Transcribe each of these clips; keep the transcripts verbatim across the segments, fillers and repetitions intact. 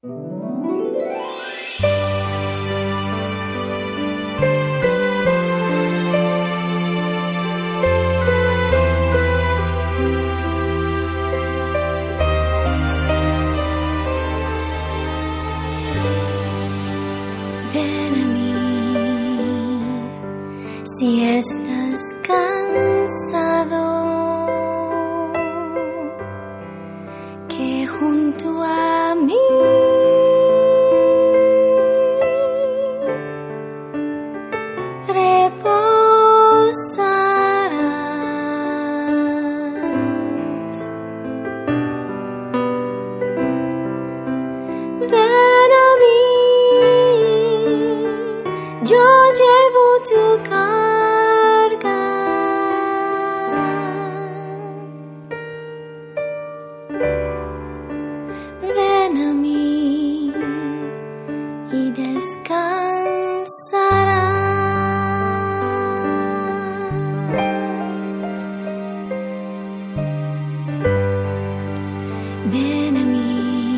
Ven a mí si estás cansado, que junto a mí reposarás. Ven a mí, yo llevo tu carga. Ven a mí y descansarás. Ven a mí,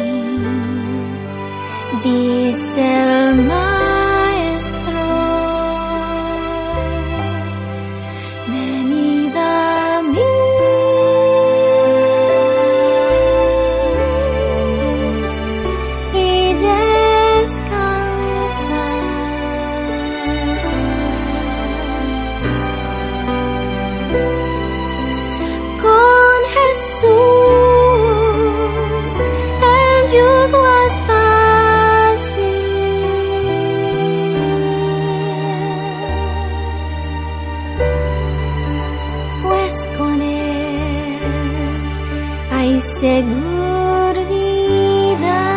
dice el maestro, venid a mí y descansad. Con Jesús el yugo es fácil, pues con él hay seguridad.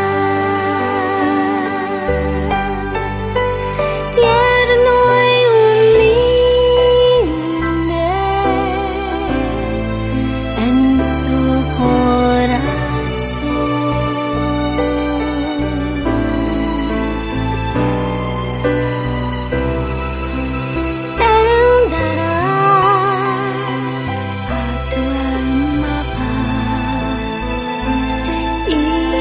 Tierno y humilde en su corazón, él dará a tu alma paz y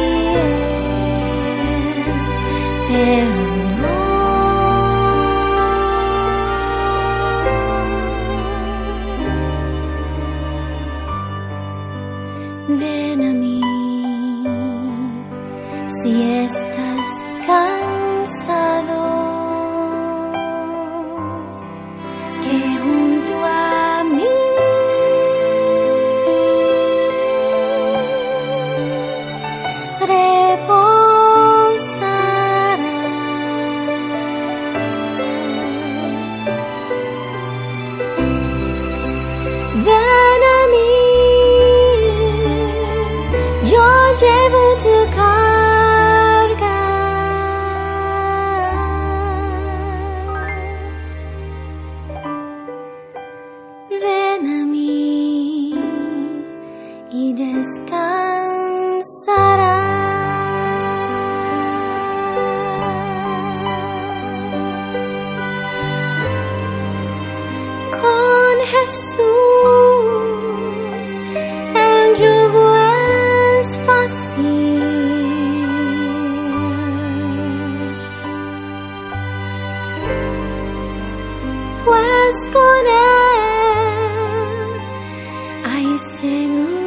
perdón. Ven a mí si estás cansado, que junto a mí reposarás. Ven a mí, yo llevo tu carga. Ven a mí y descansarás. Con Jesús el yugo es fácil, pues con él hay seguridad.